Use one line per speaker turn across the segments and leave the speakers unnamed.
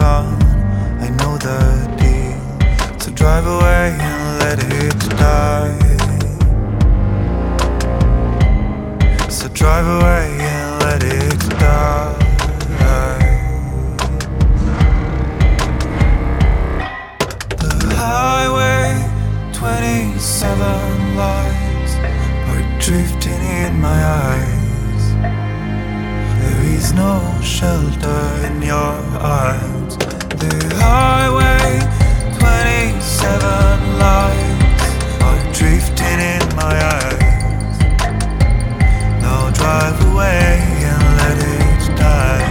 gone, I know the deal. So drive away and let it die. So drive away and let it die. The highway 27 lights are drifting in my eyes. There is no shelter in your arms. The highway 27 lights are drifting in my eyes. Now drive away and let it die.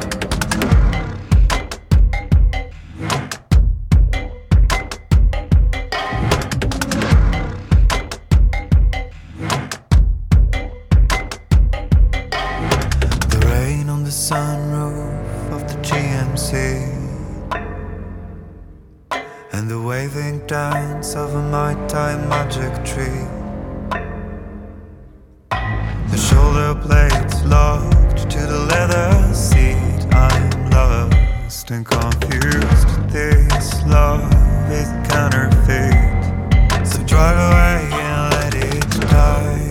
The rain on the sunroof of the GMC and the waving dance of a Mai Tai magic tree. The shoulder blades locked to the leather seat. I'm lost and confused. This love is counterfeit. So drive away and let it die.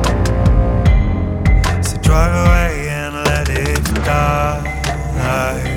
So drive away and let it die.